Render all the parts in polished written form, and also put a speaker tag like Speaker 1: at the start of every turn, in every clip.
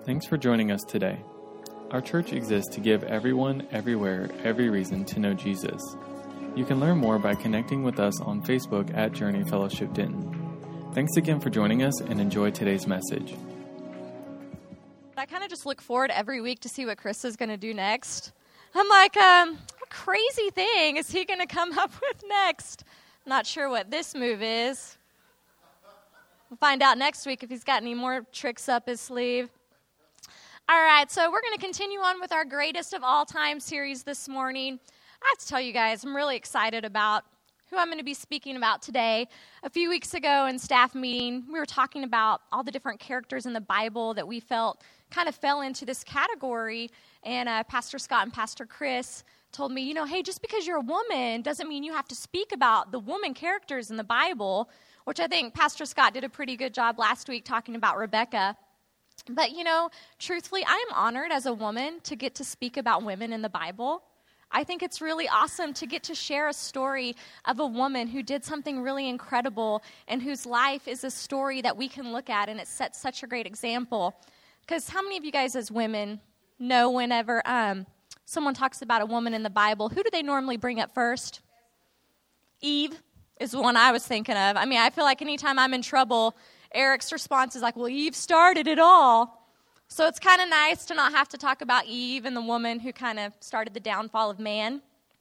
Speaker 1: Thanks for joining us today. Our church exists to give everyone, everywhere, every reason to know Jesus. You can learn more by connecting with us on Facebook at Journey Fellowship Denton. Thanks again for joining us and enjoy today's message.
Speaker 2: I kind of just look forward every week to see what Chris is going to do next. I'm like, what crazy thing is he going to come up with next? Not sure what this move is. We'll find out next week if he's got any more tricks up his sleeve. All right, so we're going to continue on with our Greatest of All Time series this morning. I have to tell you guys, I'm really excited about who I'm going to be speaking about today. A few weeks ago in staff meeting, we were talking about all the different characters in the Bible that we felt kind of fell into this category, and Pastor Scott and Pastor Chris told me, hey, just because you're a woman doesn't mean you have to speak about the woman characters in the Bible, which I think Pastor Scott did a pretty good job last week talking about Rebecca. But, truthfully, I am honored as a woman to get to speak about women in the Bible. I think it's really awesome to get to share a story of a woman who did something really incredible and whose life is a story that we can look at, and it sets such a great example. Because how many of you guys as women know whenever someone talks about a woman in the Bible, who do they normally bring up first? Eve is the one I was thinking of. I feel like anytime I'm in trouble, Eric's response is like, well, Eve started it all. So it's kind of nice to not have to talk about Eve and the woman who kind of started the downfall of man.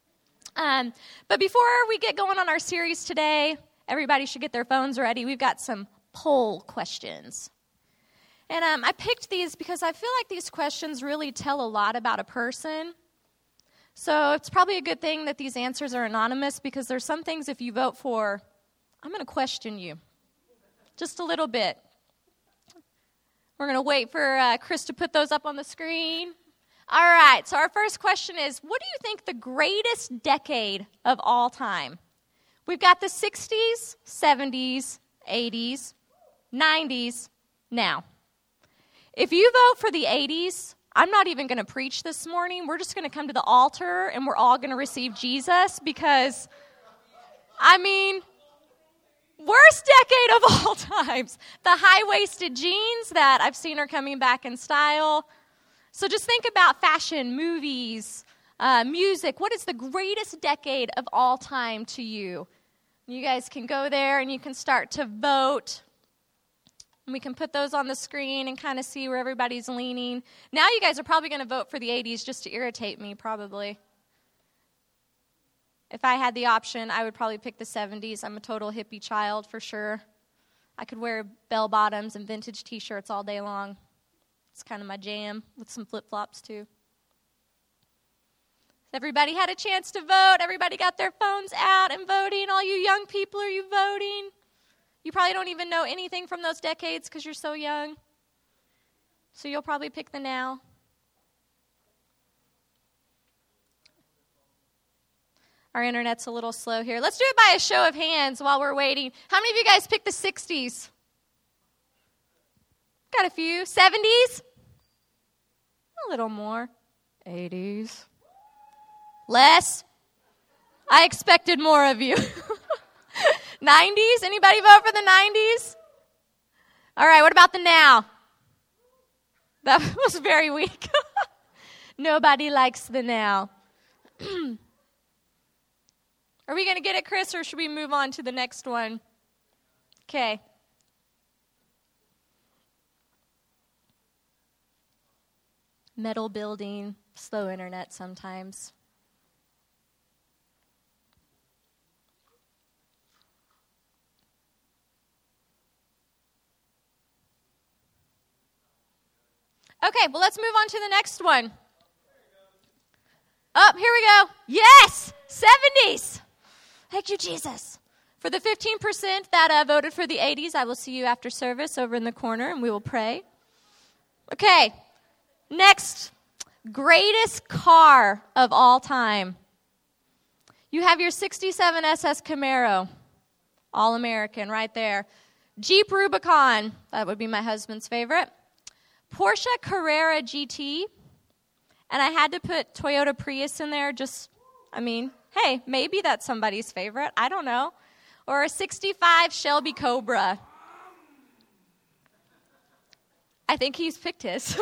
Speaker 2: But before we get going on our series today, everybody should get their phones ready. We've got some poll questions. And I picked these because I feel like these questions really tell a lot about a person. So it's probably a good thing that these answers are anonymous, because there's some things if you vote for, I'm going to question you just a little bit. We're going to wait for Chris to put those up on the screen. All right, so our first question is, what do you think the greatest decade of all time? We've got the 60s, 70s, 80s, 90s, now. If you vote for the 80s, I'm not even going to preach this morning. We're just going to come to the altar, and we're all going to receive Jesus, because, worst decade of all times. The high-waisted jeans that I've seen are coming back in style. So just think about fashion, movies, music. What is the greatest decade of all time to you? You guys can go there and you can start to vote. And we can put those on the screen and kind of see where everybody's leaning. Now you guys are probably going to vote for the 80s just to irritate me, probably. If I had the option, I would probably pick the 70s. I'm a total hippie child for sure. I could wear bell-bottoms and vintage T-shirts all day long. It's kind of my jam, with some flip-flops too. Everybody had a chance to vote. Everybody got their phones out and voting. All you young people, are you voting? You probably don't even know anything from those decades because you're so young. So you'll probably pick the now. Our internet's a little slow here. Let's do it by a show of hands while we're waiting. How many of you guys picked the 60s? Got a few. 70s? A little more. 80s? Less? I expected more of you. 90s? Anybody vote for the 90s? All right, what about the now? That was very weak. Nobody likes the now. Are we going to get it, Chris, or should we move on to the next one? Okay. Metal building, slow internet sometimes. Okay, well, let's move on to the next one. Oh, here we go. Yes, 70s. Thank you, Jesus. For the 15% that voted for the 80s, I will see you after service over in the corner, and we will pray. Okay, next, greatest car of all time. You have your 67 SS Camaro, all-American right there. Jeep Rubicon, that would be my husband's favorite. Porsche Carrera GT, and I had to put Toyota Prius in there hey, maybe that's somebody's favorite. I don't know. Or a 65 Shelby Cobra. I I think he's picked his.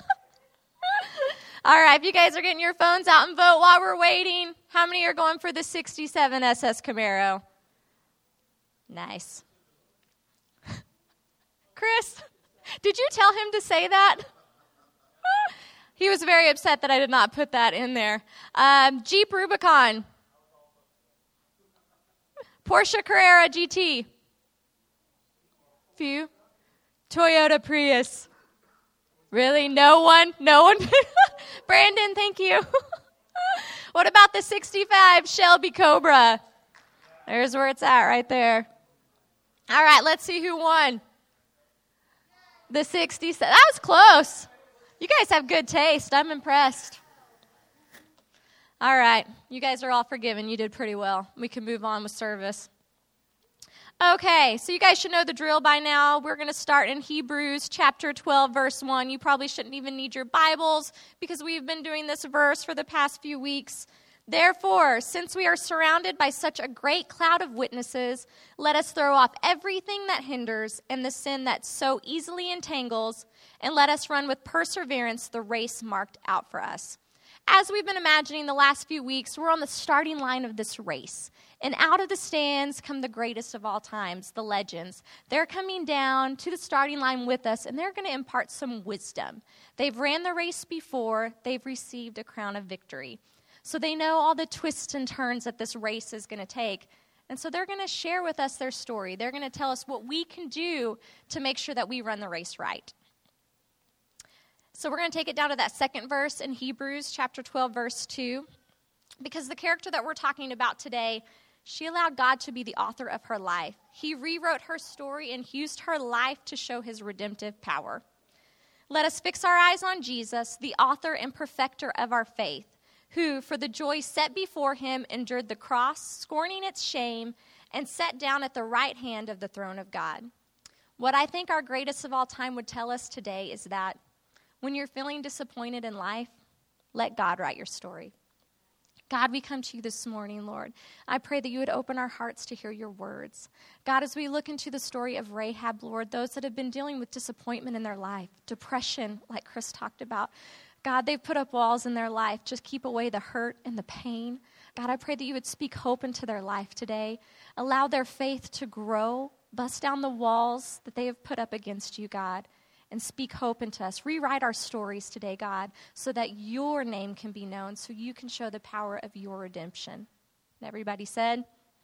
Speaker 2: All right, if you guys are getting your phones out and vote while we're waiting, how many are going for the 67 SS Camaro? Nice. Chris, did you tell him to say that? He was very upset that I did not put that in there. Jeep Rubicon. Porsche Carrera GT. Few. Toyota Prius. Really? No one? No one? Brandon, thank you. What about the 65 Shelby Cobra? There's where it's at right there. All right, let's see who won. The 67. That was close. You guys have good taste. I'm impressed. All right. You guys are all forgiven. You did pretty well. We can move on with service. Okay, so you guys should know the drill by now. We're going to start in Hebrews chapter 12, verse 1. You probably shouldn't even need your Bibles because we've been doing this verse for the past few weeks. Therefore, since we are surrounded by such a great cloud of witnesses, let us throw off everything that hinders and the sin that so easily entangles, and let us run with perseverance the race marked out for us. As we've been imagining the last few weeks, we're on the starting line of this race. And out of the stands come the greatest of all times, the legends. They're coming down to the starting line with us, and they're going to impart some wisdom. They've ran the race before. They've received a crown of victory. So they know all the twists and turns that this race is going to take. And so they're going to share with us their story. They're going to tell us what we can do to make sure that we run the race right. So we're going to take it down to that second verse in Hebrews chapter 12, verse 2. Because the character that we're talking about today, she allowed God to be the author of her life. He rewrote her story and used her life to show his redemptive power. Let us fix our eyes on Jesus, the author and perfecter of our faith, who, for the joy set before him, endured the cross, scorning its shame, and sat down at the right hand of the throne of God. What I think our greatest of all time would tell us today is that when you're feeling disappointed in life, let God write your story. God, we come to you this morning, Lord. I pray that you would open our hearts to hear your words. God, as we look into the story of Rahab, Lord, those that have been dealing with disappointment in their life, depression, like Chris talked about, God, they've put up walls in their life. Just keep away the hurt and the pain. God, I pray that you would speak hope into their life today. Allow their faith to grow. Bust down the walls that they have put up against you, God, and speak hope into us. Rewrite our stories today, God, so that your name can be known, so you can show the power of your redemption. And everybody said,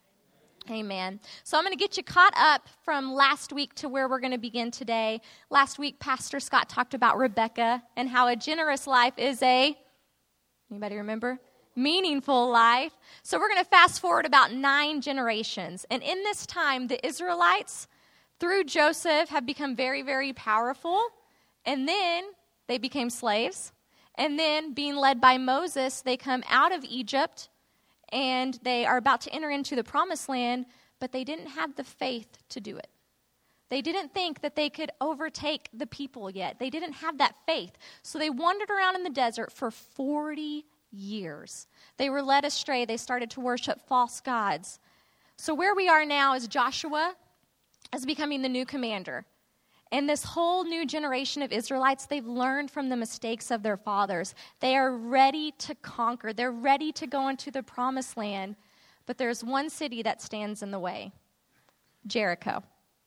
Speaker 2: amen. So I'm going to get you caught up from last week to where we're going to begin today. Last week, Pastor Scott talked about Rebecca and how a generous life is anybody remember? Meaningful life. So we're going to fast forward about 9 generations. And in this time, the Israelites, through Joseph, have become very, very powerful. And then they became slaves. And then, being led by Moses, they come out of Egypt. And they are about to enter into the promised land. But they didn't have the faith to do it. They didn't think that they could overtake the people yet. They didn't have that faith. So they wandered around in the desert for 40 years. They were led astray. They started to worship false gods. So where we are now is Joshua as becoming the new commander. And this whole new generation of Israelites, they've learned from the mistakes of their fathers. They are ready to conquer. They're ready to go into the promised land. But there's one city that stands in the way, Jericho.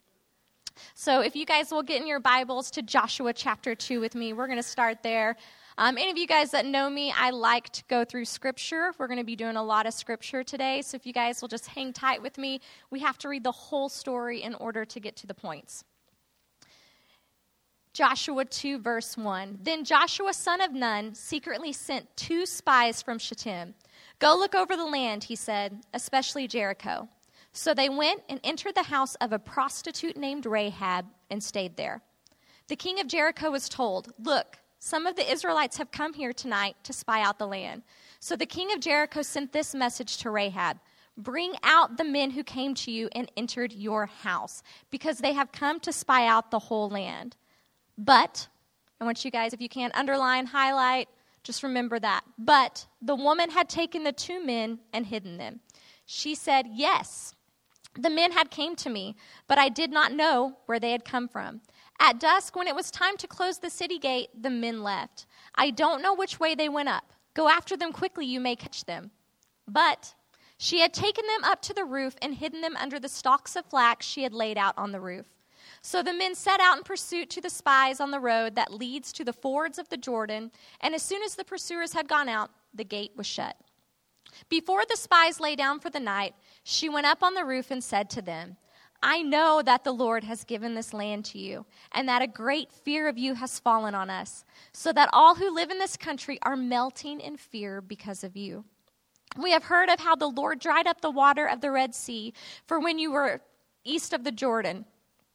Speaker 2: So if you guys will get in your Bibles to Joshua chapter 2 with me, we're going to start there. Any of you guys that know me, I like to go through Scripture. We're going to be doing a lot of Scripture today, so if you guys will just hang tight with me, we have to read the whole story in order to get to the points. Joshua 2, verse 1. Then Joshua, son of Nun, secretly sent 2 spies from Shittim. Go look over the land, he said, especially Jericho. So they went and entered the house of a prostitute named Rahab and stayed there. The king of Jericho was told, look, some of the Israelites have come here tonight to spy out the land. So the king of Jericho sent this message to Rahab. Bring out the men who came to you and entered your house, because they have come to spy out the whole land. But, I want you guys, if you can, underline, highlight, just remember that. But the woman had taken the 2 men and hidden them. She said, yes, the men had came to me, but I did not know where they had come from. At dusk, when it was time to close the city gate, the men left. I don't know which way they went up. Go after them quickly, you may catch them. But she had taken them up to the roof and hidden them under the stalks of flax she had laid out on the roof. So the men set out in pursuit to the spies on the road that leads to the fords of the Jordan, and as soon as the pursuers had gone out, the gate was shut. Before the spies lay down for the night, she went up on the roof and said to them, I know that the Lord has given this land to you, and that a great fear of you has fallen on us, so that all who live in this country are melting in fear because of you. We have heard of how the Lord dried up the water of the Red Sea for when you were east of the Jordan,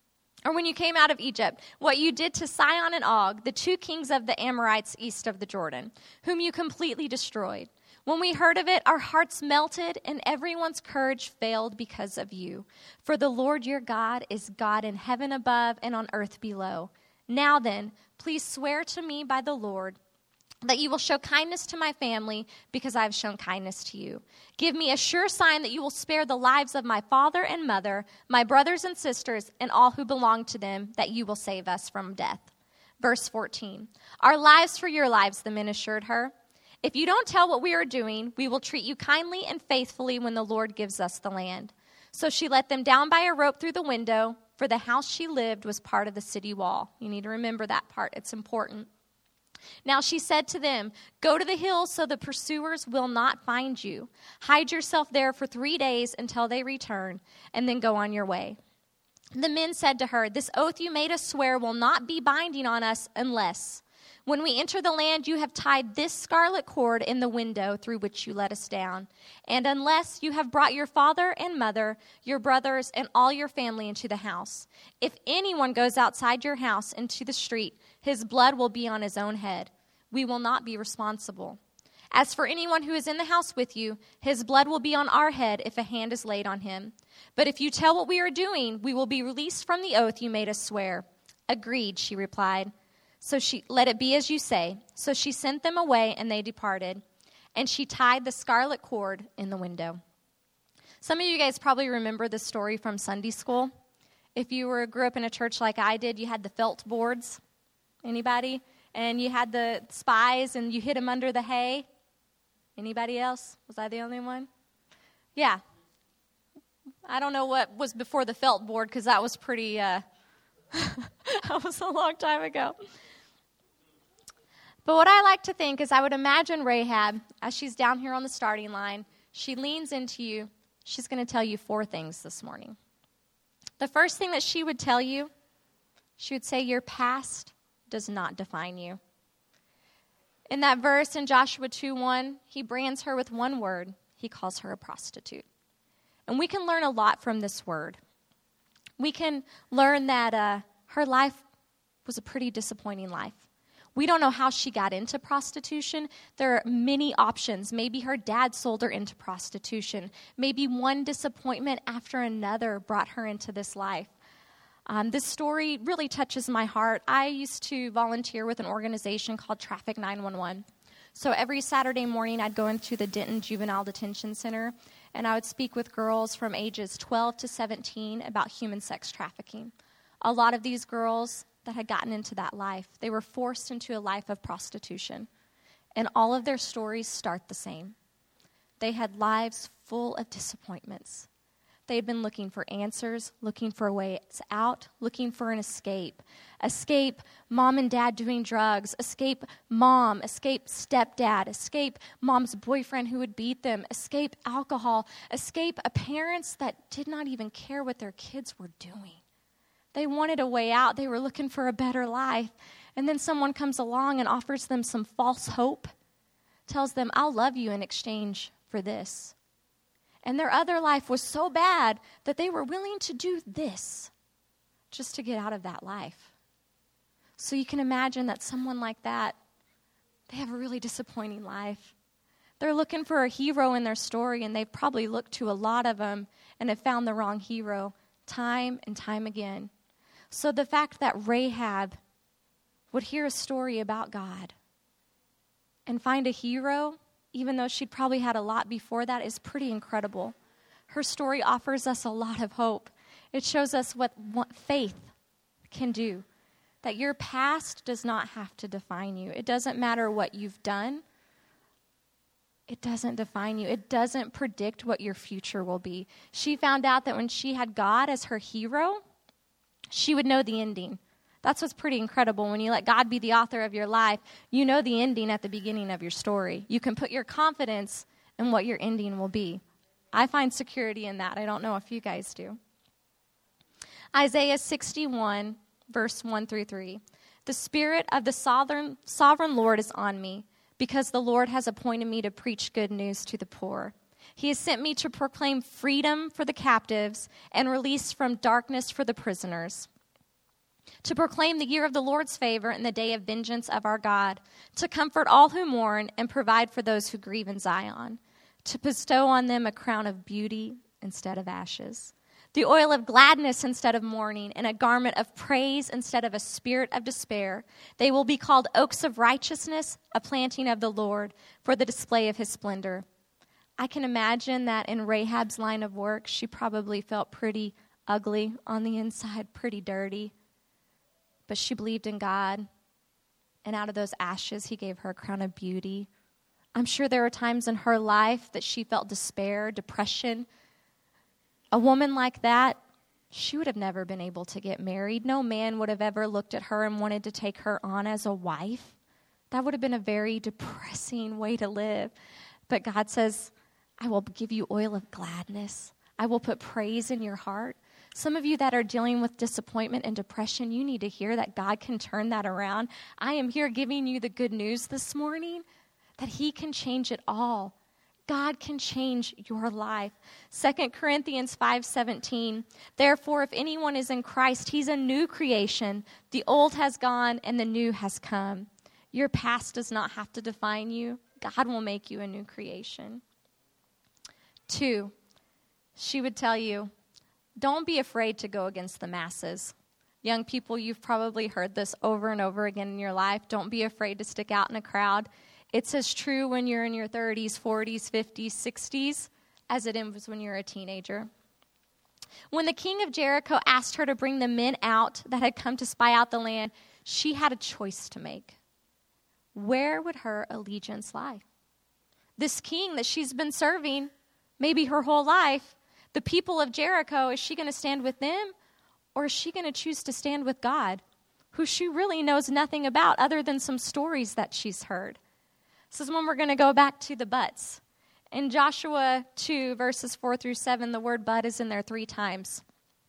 Speaker 2: or when you came out of Egypt, what you did to Sihon and Og, the two kings of the Amorites east of the Jordan, whom you completely destroyed. When we heard of it, our hearts melted, and everyone's courage failed because of you. For the Lord your God is God in heaven above and on earth below. Now then, please swear to me by the Lord that you will show kindness to my family because I have shown kindness to you. Give me a sure sign that you will spare the lives of my father and mother, my brothers and sisters, and all who belong to them, that you will save us from death. Verse 14, our lives for your lives, the men assured her. If you don't tell what we are doing, we will treat you kindly and faithfully when the Lord gives us the land. So she let them down by a rope through the window, for the house she lived was part of the city wall. You need to remember that part. It's important. Now she said to them, go to the hills so the pursuers will not find you. Hide yourself there for 3 days until they return, and then go on your way. The men said to her, this oath you made us swear will not be binding on us unless, when we enter the land, you have tied this scarlet cord in the window through which you let us down, and unless you have brought your father and mother, your brothers, and all your family into the house. If anyone goes outside your house into the street, his blood will be on his own head. We will not be responsible. As for anyone who is in the house with you, his blood will be on our head if a hand is laid on him. But if you tell what we are doing, we will be released from the oath you made us swear. Agreed, she replied. So let it be as you say. So she sent them away, and they departed. And she tied the scarlet cord in the window. Some of you guys probably remember this story from Sunday school. If you grew up in a church like I did, you had the felt boards. Anybody? And you had the spies, and you hid them under the hay. Anybody else? Was I the only one? Yeah. I don't know what was before the felt board, because that was pretty, that was a long time ago. But what I like to think is I would imagine Rahab, as she's down here on the starting line, she leans into you. She's going to tell you 4 things this morning. The first thing that she would tell you, she would say, your past does not define you. In that verse in Joshua 2:1, he brands her with one word. He calls her a prostitute. And we can learn a lot from this word. We can learn that her life was a pretty disappointing life. We don't know how she got into prostitution. There are many options. Maybe her dad sold her into prostitution. Maybe one disappointment after another brought her into this life. This story really touches my heart. I used to volunteer with an organization called Traffic 911. So every Saturday morning, I'd go into the Denton Juvenile Detention Center, and I would speak with girls from ages 12 to 17 about human sex trafficking. A lot of these girls that had gotten into that life, they were forced into a life of prostitution. And all of their stories start the same. They had lives full of disappointments. They had been looking for answers, looking for ways out, looking for an escape. Escape mom and dad doing drugs. Escape mom. Escape stepdad. Escape mom's boyfriend who would beat them. Escape alcohol. Escape parents that did not even care what their kids were doing. They wanted a way out. They were looking for a better life. And then someone comes along and offers them some false hope, tells them, I'll love you in exchange for this. And their other life was so bad that they were willing to do this just to get out of that life. So you can imagine that someone like that, they have a really disappointing life. They're looking for a hero in their story, and they've probably looked to a lot of them and have found the wrong hero time and time again. So the fact that Rahab would hear a story about God and find a hero, even though she'd probably had a lot before that, is pretty incredible. Her story offers us a lot of hope. It shows us what faith can do. that your past does not have to define you. It doesn't matter what you've done. It doesn't define you. It doesn't predict what your future will be. She found out that when she had God as her hero, she would know the ending. That's what's pretty incredible. When you let God be the author of your life, you know the ending at the beginning of your story. You can put your confidence in what your ending will be. I find security in that. I don't know if you guys do. Isaiah 61, verse 1 through 3. The Spirit of the sovereign Lord is on me, because the Lord has appointed me to preach good news to the poor. He has sent me to proclaim freedom for the captives and release from darkness for the prisoners, to proclaim the year of the Lord's favor and the day of vengeance of our God, to comfort all who mourn and provide for those who grieve in Zion, to bestow on them a crown of beauty instead of ashes, the oil of gladness instead of mourning, and a garment of praise instead of a spirit of despair. They will be called oaks of righteousness, a planting of the Lord, for the display of his splendor. I can imagine that in Rahab's line of work, she probably felt pretty ugly on the inside, pretty dirty. But she believed in God, and out of those ashes, he gave her a crown of beauty. I'm sure there were times in her life that she felt despair, depression. A woman like that, she would have never been able to get married. No man would have ever looked at her and wanted to take her on as a wife. That would have been a very depressing way to live. But God says, I will give you oil of gladness. I will put praise in your heart. Some of you that are dealing with disappointment and depression, you need to hear that God can turn that around. I am here giving you the good news this morning that he can change it all. God can change your life. 2 Corinthians 5:17. Therefore, if anyone is in Christ, he's a new creation. The old has gone and the new has come. Your past does not have to define you. God will make you a new creation. 2, she would tell you, don't be afraid to go against the masses. Young people, you've probably heard this over and over again in your life. Don't be afraid to stick out in a crowd. It's as true when you're in your 30s, 40s, 50s, 60s as it is when you're a teenager. When the king of Jericho asked her to bring the men out that had come to spy out the land, she had a choice to make. Where would her allegiance lie? This king that she's been serving maybe her whole life, the people of Jericho, is she going to stand with them, or is she going to choose to stand with God, who she really knows nothing about other than some stories that she's heard? This is when we're going to go back to the buts. In Joshua 2, verses 4 through 7, the word but is in there 3 times.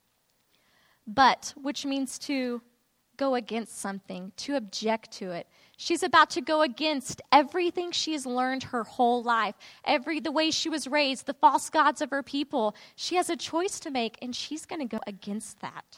Speaker 2: But, which means to go against something, to object to it. She's about to go against everything she has learned her whole life, the way she was raised, the false gods of her people. She has a choice to make, and she's going to go against that.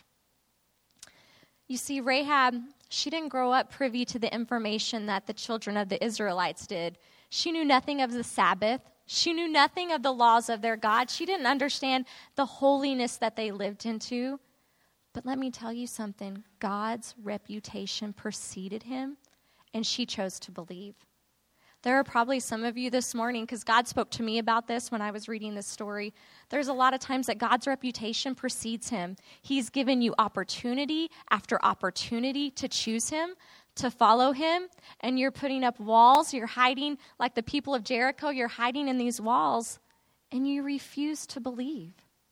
Speaker 2: You see, Rahab, she didn't grow up privy to the information that the children of the Israelites did. She knew nothing of the Sabbath. She knew nothing of the laws of their God. She didn't understand the holiness that they lived into. But let me tell you something. God's reputation preceded him, and she chose to believe. There are probably some of you this morning, because God spoke to me about this when I was reading this story. There's a lot of times that God's reputation precedes him. He's given you opportunity after opportunity to choose him, to follow him, and you're putting up walls. You're hiding like the people of Jericho. You're hiding in these walls, and you refuse to believe.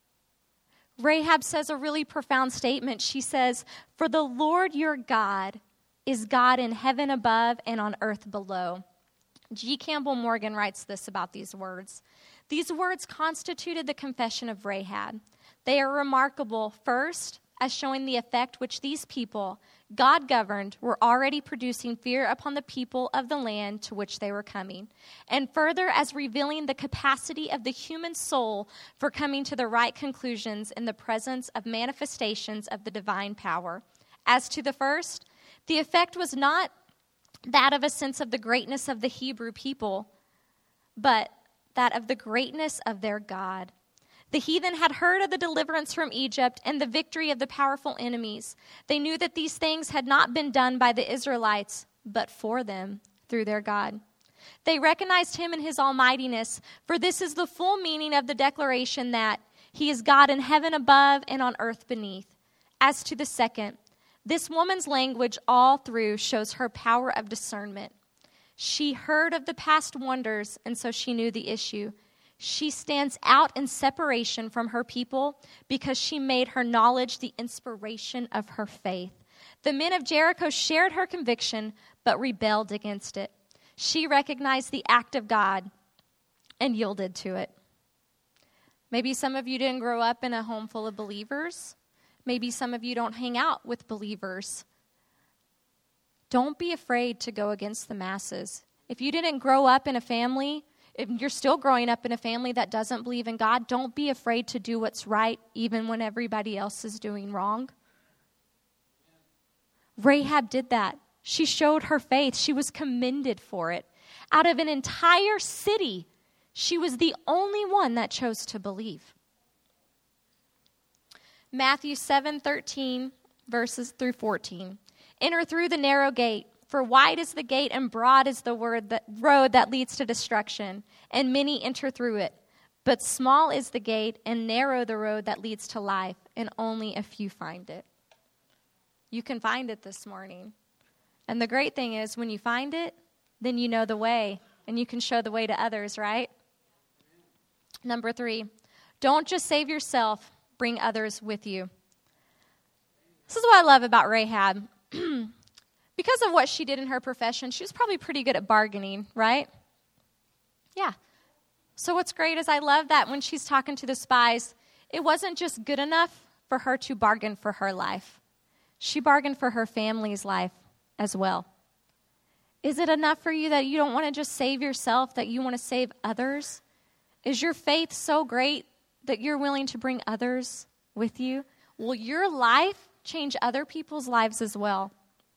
Speaker 2: Rahab says a really profound statement. She says, "For the Lord your God is God in heaven above and on earth below." G. Campbell Morgan writes this about these words. These words constituted the confession of Rahab. They are remarkable, first, as showing the effect which these people, God-governed, were already producing fear upon the people of the land to which they were coming, and further as revealing the capacity of the human soul for coming to the right conclusions in the presence of manifestations of the divine power. As to the first, the effect was not that of a sense of the greatness of the Hebrew people, but that of the greatness of their God. The heathen had heard of the deliverance from Egypt and the victory of the powerful enemies. They knew that these things had not been done by the Israelites, but for them, through their God. They recognized him in his almightiness, for this is the full meaning of the declaration that he is God in heaven above and on earth beneath. As to the second, This woman's language all through shows her power of discernment. She heard of the past wonders, and so she knew the issue. She stands out in separation from her people because she made her knowledge the inspiration of her faith. The men of Jericho shared her conviction, but rebelled against it. She recognized the act of God and yielded to it. Maybe some of you didn't grow up in a home full of believers. Maybe some of you don't hang out with believers. Don't be afraid to go against the masses. If you didn't grow up in a family, if you're still growing up in a family that doesn't believe in God, don't be afraid to do what's right even when everybody else is doing wrong. Rahab did that. She showed her faith. She was commended for it. Out of an entire city, she was the only one that chose to believe. Matthew 7:13, verses through 14. Enter through the narrow gate, for wide is the gate and broad is the road that leads to destruction, and many enter through it. But small is the gate and narrow the road that leads to life, and only a few find it. You can find it this morning. And the great thing is, when you find it, then you know the way, and you can show the way to others, right? Number 3, don't just save yourself, bring others with you. This is what I love about Rahab. Because of what she did in her profession, she was probably pretty good at bargaining, right? Yeah. So what's great is I love that when she's talking to the spies, it wasn't just good enough for her to bargain for her life. She bargained for her family's life as well. Is it enough for you that you don't want to just save yourself, that you want to save others? Is your faith so great that you're willing to bring others with you? Will your life change other people's lives as well?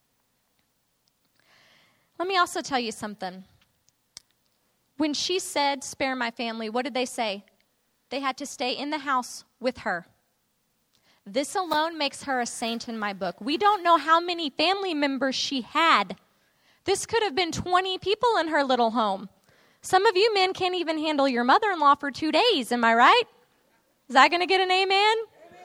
Speaker 2: Let me also tell you something. When she said, spare my family, what did they say? They had to stay in the house with her. This alone makes her a saint in my book. We don't know how many family members she had. This could have been 20 people in her little home. Some of you men can't even handle your mother-in-law for 2 days, am I right? Is that going to get an amen? Amen?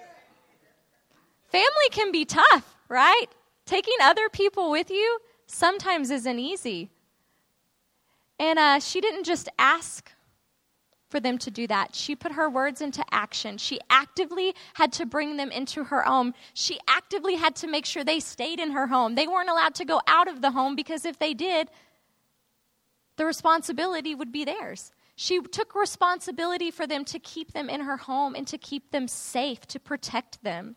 Speaker 2: Family can be tough, right? Taking other people with you sometimes isn't easy. And she didn't just ask for them to do that. She put her words into action. She actively had to bring them into her home. She actively had to make sure they stayed in her home. They weren't allowed to go out of the home because if they did, the responsibility would be theirs. She took responsibility for them to keep them in her home and to keep them safe, to protect them.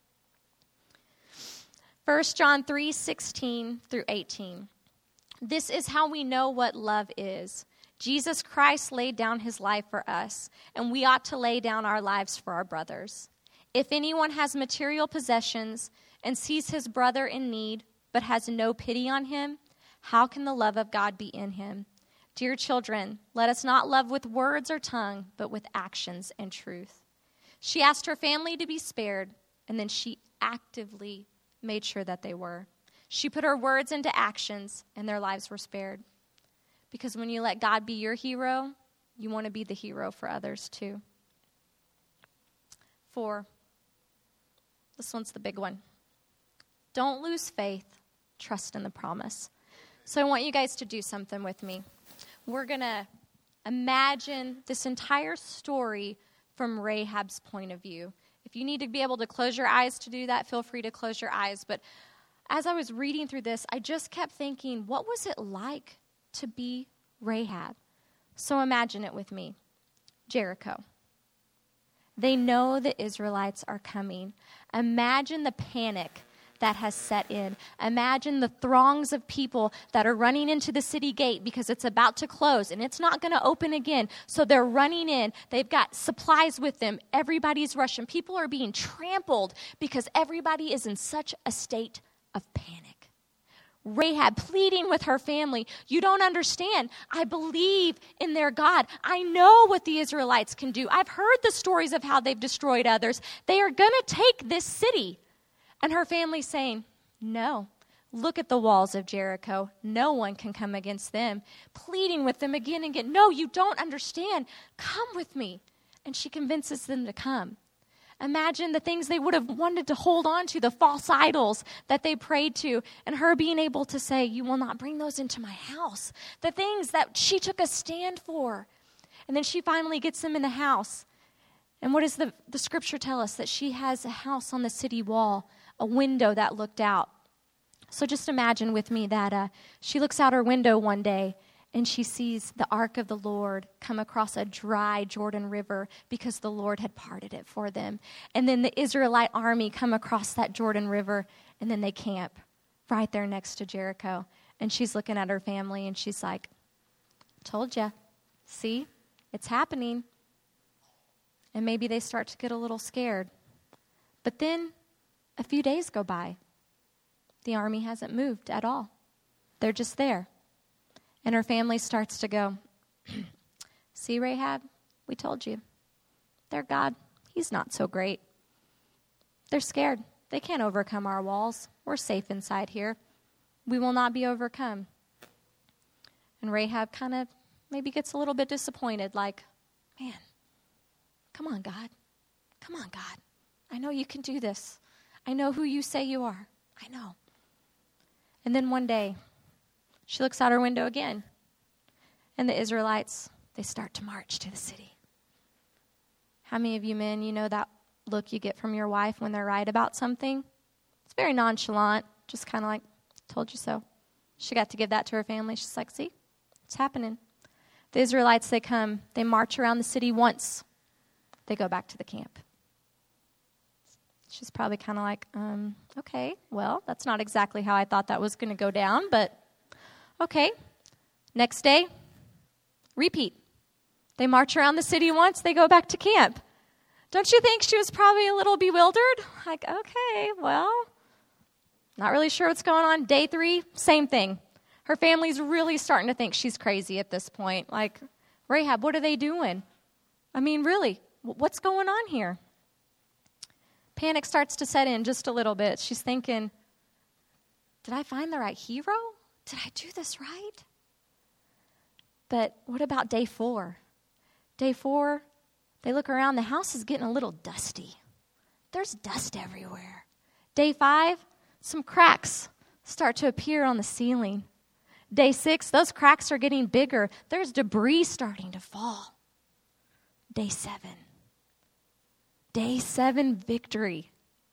Speaker 2: 1 John 3:16 through 18. This is how we know what love is. Jesus Christ laid down his life for us, and we ought to lay down our lives for our brothers. If anyone has material possessions and sees his brother in need, but has no pity on him, how can the love of God be in him? Dear children, let us not love with words or tongue, but with actions and truth. She asked her family to be spared, and then she actively made sure that they were. She put her words into actions, and their lives were spared. Because when you let God be your hero, you want to be the hero for others too. 4, this one's the big one. Don't lose faith, trust in the promise. So I want you guys to do something with me. We're going to imagine this entire story from Rahab's point of view. If you need to be able to close your eyes to do that, feel free to close your eyes. But as I was reading through this, I just kept thinking, what was it like to be Rahab? So imagine it with me. Jericho. They know the Israelites are coming. Imagine the panic that has set in. Imagine the throngs of people that are running into the city gate because it's about to close and it's not going to open again. So they're running in. They've got supplies with them. Everybody's rushing. People are being trampled because everybody is in such a state of panic. Rahab pleading with her family, you don't understand. I believe in their God. I know what the Israelites can do. I've heard the stories of how they've destroyed others. They are going to take this city. And her family saying, no, look at the walls of Jericho. No one can come against them. Pleading with them again and again. No, you don't understand. Come with me. And she convinces them to come. Imagine the things they would have wanted to hold on to, the false idols that they prayed to, and her being able to say, you will not bring those into my house. The things that she took a stand for. And then she finally gets them in the house. And what does the scripture tell us? That she has a house on the city wall, a window that looked out. So just imagine with me that she looks out her window one day and she sees the ark of the Lord come across a dry Jordan River because the Lord had parted it for them. And then the Israelite army come across that Jordan River, and then they camp right there next to Jericho. And she's looking at her family and she's like, told ya, see, it's happening. And maybe they start to get a little scared. But then a few days go by. The army hasn't moved at all. They're just there. And her family starts to go, see, Rahab, we told you. Their God, he's not so great. They're scared. They can't overcome our walls. We're safe inside here. We will not be overcome. And Rahab kind of maybe gets a little bit disappointed, like, man, come on, God. Come on, God. I know you can do this. I know who you say you are. I know. And then one day, she looks out her window again, and the Israelites, they start to march to the city. How many of you men, you know that look you get from your wife when they're right about something? It's very nonchalant, just kind of like, told you so. She got to give that to her family. She's like, see, it's happening. The Israelites, they come, they march around the city once. They go back to the camp. She's probably kind of like, okay, well, that's not exactly how I thought that was going to go down, but okay. Next day, repeat. They march around the city once, they go back to camp. Don't you think she was probably a little bewildered? Like, okay, well, not really sure what's going on. Day 3, same thing. Her family's really starting to think she's crazy at this point. Like, Rahab, what are they doing? I mean, really, what's going on here? Panic starts to set in just a little bit. She's thinking, did I find the right hero? Did I do this right? But what about day 4? Day 4, they look around. The house is getting a little dusty. There's dust everywhere. Day 5, some cracks start to appear on the ceiling. Day 6, those cracks are getting bigger. There's debris starting to fall. Day 7. Day 7 victory.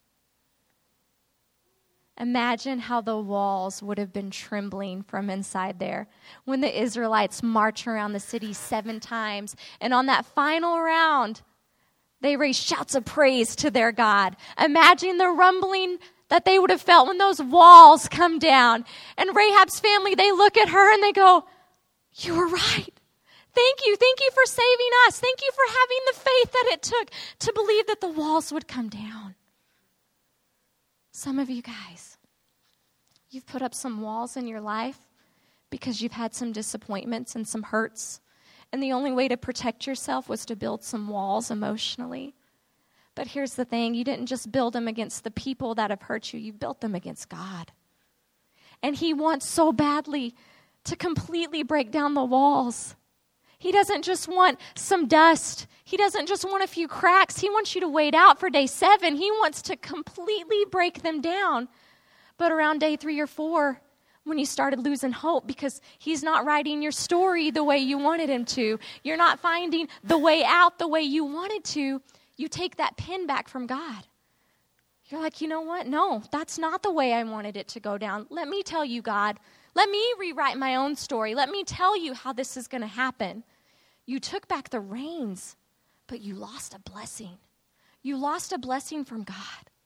Speaker 2: Imagine how the walls would have been trembling from inside there when the Israelites march around the city 7 times. And on that final round, they raise shouts of praise to their God. Imagine the rumbling that they would have felt when those walls come down. And Rahab's family, they look at her and they go, you were right. Thank you. Thank you for saving us. Thank you for having the faith that it took to believe that the walls would come down. Some of you guys, you've put up some walls in your life because you've had some disappointments and some hurts. And the only way to protect yourself was to build some walls emotionally. But here's the thing. You didn't just build them against the people that have hurt you. You built them against God. And he wants so badly to completely break down the walls. He doesn't just want some dust. He doesn't just want a few cracks. He wants you to wait out for day 7. He wants to completely break them down. But around day 3 or 4, when you started losing hope because he's not writing your story the way you wanted him to, you're not finding the way out the way you wanted to, you take that pen back from God. You're like, you know what? No, that's not the way I wanted it to go down. Let me tell you, God. Let me rewrite my own story. Let me tell you how this is going to happen. You took back the reins, but you lost a blessing. You lost a blessing from God.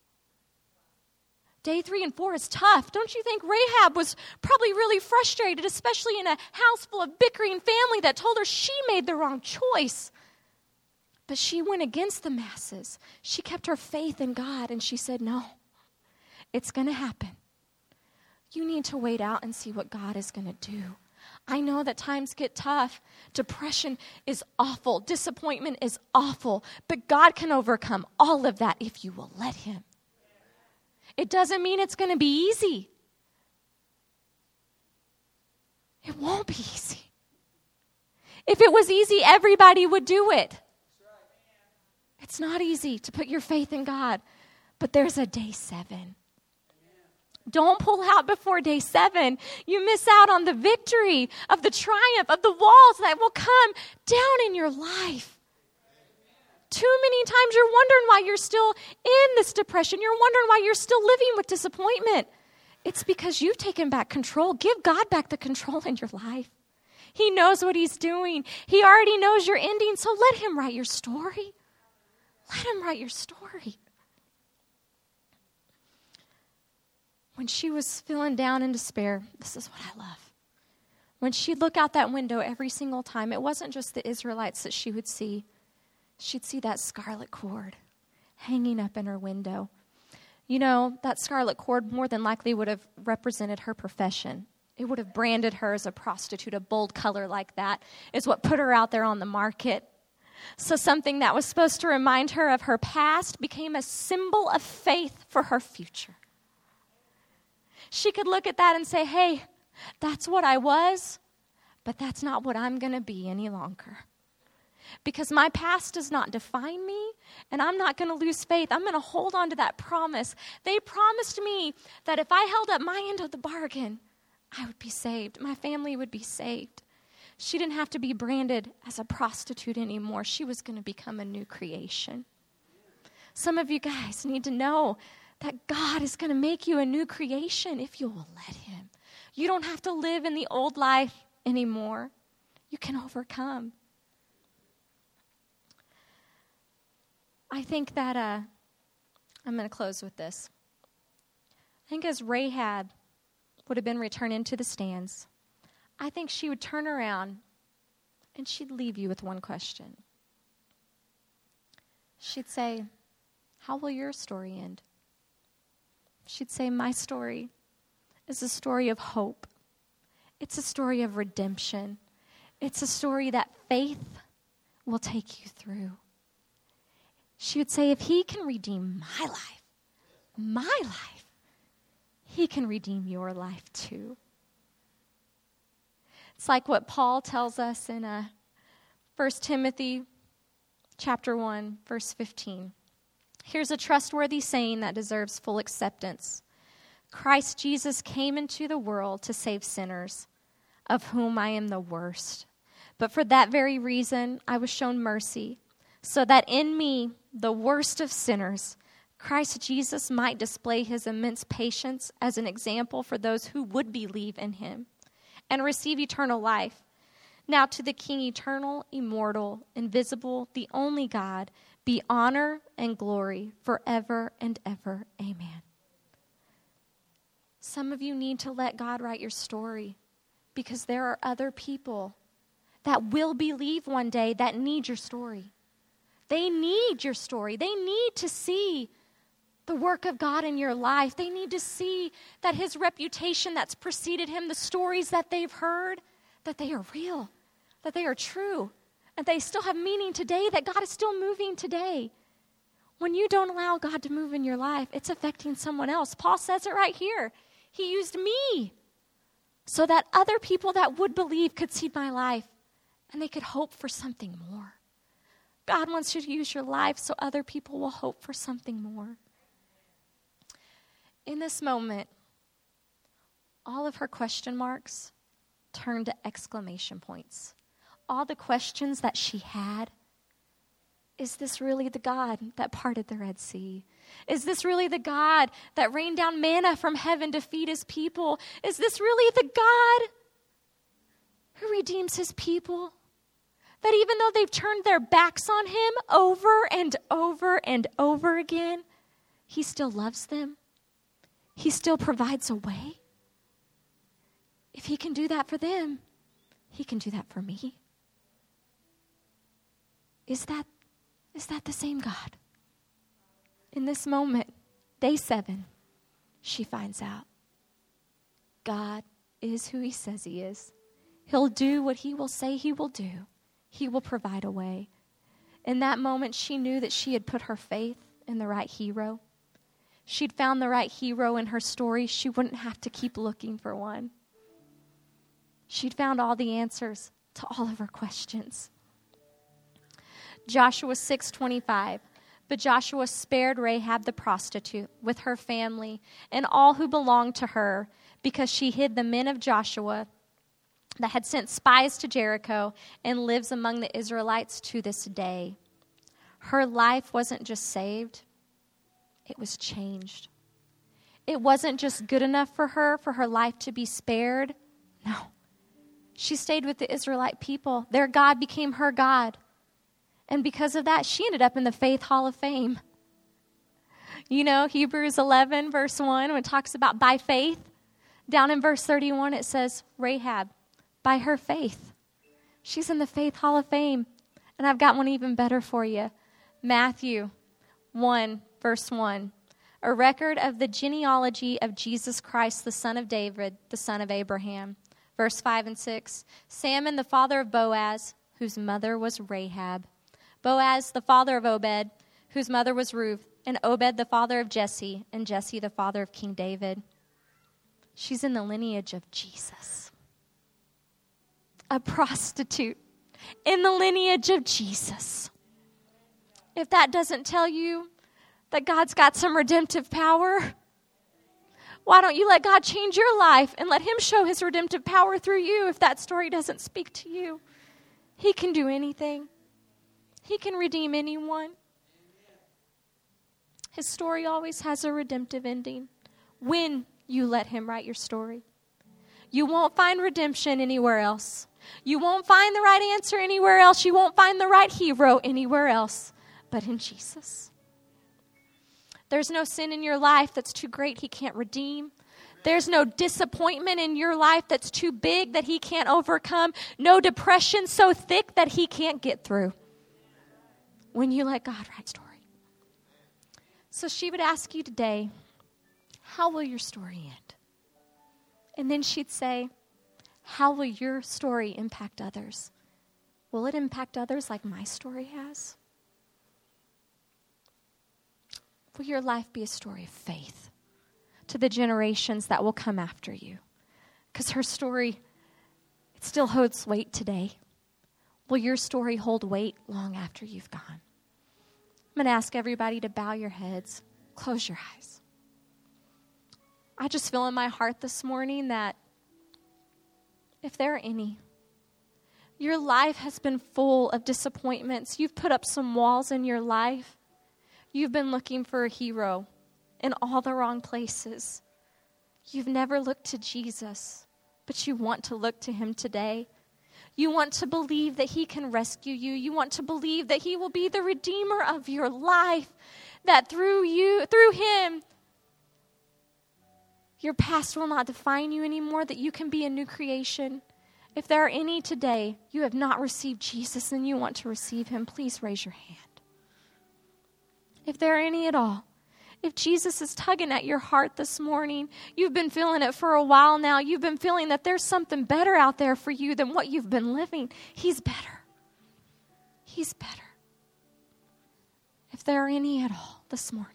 Speaker 2: Day 3 and 4 is tough. Don't you think Rahab was probably really frustrated, especially in a house full of bickering family that told her she made the wrong choice? But she went against the masses. She kept her faith in God, and she said, no, it's going to happen. You need to wait out and see what God is going to do. I know that times get tough. Depression is awful. Disappointment is awful. But God can overcome all of that if you will let him. It doesn't mean it's going to be easy. It won't be easy. If it was easy, everybody would do it. It's not easy to put your faith in God, but there's a day 7. Don't pull out before day 7. You miss out on the victory of the triumph of the walls that will come down in your life. Too many times you're wondering why you're still in this depression. You're wondering why you're still living with disappointment. It's because you've taken back control. Give God back the control in your life. He knows what he's doing. He already knows your ending, so let him write your story. Let him write your story. When she was feeling down in despair, this is what I love. When she'd look out that window every single time, it wasn't just the Israelites that she would see. She'd see that scarlet cord hanging up in her window. You know, that scarlet cord more than likely would have represented her profession. It would have branded her as a prostitute. A bold color like that is what put her out there on the market. So something that was supposed to remind her of her past became a symbol of faith for her future. She could look at that and say, hey, that's what I was, but that's not what I'm going to be any longer. Because my past does not define me, and I'm not going to lose faith. I'm going to hold on to that promise. They promised me that if I held up my end of the bargain, I would be saved. My family would be saved. She didn't have to be branded as a prostitute anymore. She was going to become a new creation. Some of you guys need to know that God is going to make you a new creation if you will let him. You don't have to live in the old life anymore. You can overcome. I think that, I'm going to close with this. I think as Rahab would have been returned into the stands, I think she would turn around and she'd leave you with one question. She'd say, how will your story end? She'd say, my story is a story of hope. It's a story of redemption. It's a story that faith will take you through. She would say, if he can redeem my life, he can redeem your life too. It's like what Paul tells us in 1 Timothy chapter 1, verse 15. Here's a trustworthy saying that deserves full acceptance. Christ Jesus came into the world to save sinners, of whom I am the worst. But for that very reason, I was shown mercy, so that in me, the worst of sinners, Christ Jesus might display his immense patience as an example for those who would believe in him and receive eternal life. Now to the King, eternal, immortal, invisible, the only God, be honor and glory forever and ever. Amen. Some of you need to let God write your story because there are other people that will believe one day that need your story. They need your story. They need to see the work of God in your life. They need to see that his reputation that's preceded him, the stories that they've heard, that they are real, that they are true, and they still have meaning today, that God is still moving today. When you don't allow God to move in your life, it's affecting someone else. Paul says it right here. He used me so that other people that would believe could see my life and they could hope for something more. God wants you to use your life so other people will hope for something more. In this moment, all of her question marks turned to exclamation points. All the questions that she had. Is this really the God that parted the Red Sea? Is this really the God that rained down manna from heaven to feed his people? Is this really the God who redeems his people? That even though they've turned their backs on him over and over and over again, he still loves them. He still provides a way. If he can do that for them, he can do that for me. Is that the same God? In this moment, day 7, she finds out. God is who he says he is. He'll do what he will say he will do. He will provide a way. In that moment, she knew that she had put her faith in the right hero. She'd found the right hero in her story. She wouldn't have to keep looking for one. She'd found all the answers to all of her questions. Joshua 6:25. But Joshua spared Rahab the prostitute with her family and all who belonged to her, because she hid the men of Joshua that had sent spies to Jericho and lives among the Israelites to this day. Her life wasn't just saved, it was changed. It wasn't just good enough for her life to be spared. No. She stayed with the Israelite people. Their God became her God. And because of that, she ended up in the Faith Hall of Fame. You know, Hebrews 11, verse 1, when it talks about by faith, down in verse 31, it says, Rahab, by her faith. She's in the Faith Hall of Fame. And I've got one even better for you. Matthew 1, verse 1. A record of the genealogy of Jesus Christ, the son of David, the son of Abraham. Verse 5 and 6. Salmon, the father of Boaz, whose mother was Rahab. Boaz, the father of Obed, whose mother was Ruth. And Obed, the father of Jesse. And Jesse, the father of King David. She's in the lineage of Jesus. A prostitute in the lineage of Jesus. If that doesn't tell you that God's got some redemptive power, why don't you let God change your life and let him show his redemptive power through you if that story doesn't speak to you? He can do anything. He can redeem anyone. His story always has a redemptive ending when you let him write your story. You won't find redemption anywhere else. You won't find the right answer anywhere else. You won't find the right hero anywhere else but in Jesus. There's no sin in your life that's too great he can't redeem. There's no disappointment in your life that's too big that he can't overcome. No depression so thick that he can't get through. When you let God write story. So she would ask you today, how will your story end? And then she'd say, how will your story impact others? Will it impact others like my story has? Will your life be a story of faith to the generations that will come after you? Because her story, it still holds weight today. Will your story hold weight long after you've gone? I'm going to ask everybody to bow your heads, close your eyes. I just feel in my heart this morning that if there are any, your life has been full of disappointments. You've put up some walls in your life. You've been looking for a hero in all the wrong places. You've never looked to Jesus, but you want to look to him today. You want to believe that he can rescue you. You want to believe that he will be the redeemer of your life, that through him, your past will not define you anymore, that you can be a new creation. If there are any today, you have not received Jesus and you want to receive him, please raise your hand. If there are any at all, if Jesus is tugging at your heart this morning, you've been feeling it for a while now, you've been feeling that there's something better out there for you than what you've been living, he's better. He's better. If there are any at all this morning.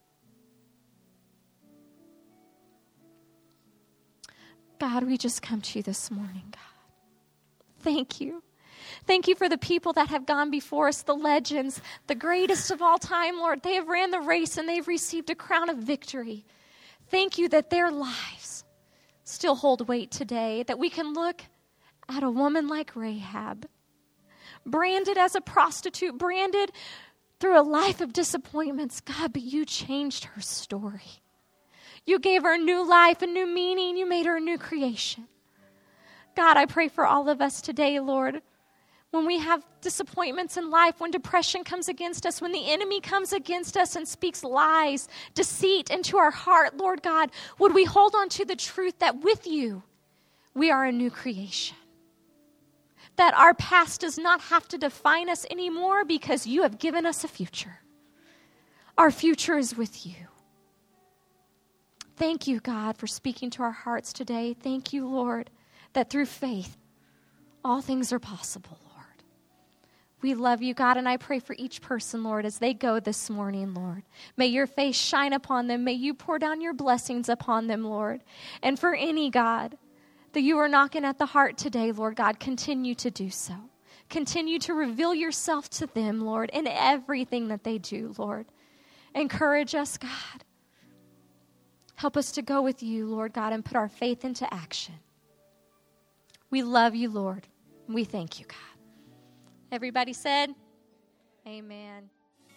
Speaker 2: God, we just come to you this morning, God. Thank you. Thank you for the people that have gone before us, the legends, the greatest of all time, Lord. They have ran the race and they've received a crown of victory. Thank you that their lives still hold weight today, that we can look at a woman like Rahab, branded as a prostitute, branded through a life of disappointments. God, but you changed her story. You gave her a new life, a new meaning. You made her a new creation. God, I pray for all of us today, Lord. When we have disappointments in life, when depression comes against us, when the enemy comes against us and speaks lies, deceit into our heart, Lord God, would we hold on to the truth that with you, we are a new creation. That our past does not have to define us anymore because you have given us a future. Our future is with you. Thank you, God, for speaking to our hearts today. Thank you, Lord, that through faith, all things are possible, Lord. We love you, God, and I pray for each person, Lord, as they go this morning, Lord. May your face shine upon them. May you pour down your blessings upon them, Lord. And for any, God, that you are knocking at the heart today, Lord God, continue to do so. Continue to reveal yourself to them, Lord, in everything that they do, Lord. Encourage us, God. Help us to go with you, Lord God, and put our faith into action. We love you, Lord. We thank you, God. Everybody said, amen.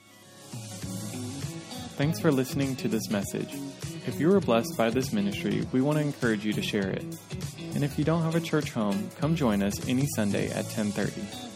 Speaker 1: Thanks for listening to this message. If you were blessed by this ministry, we want to encourage you to share it. And if you don't have a church home, come join us any Sunday at 10:30.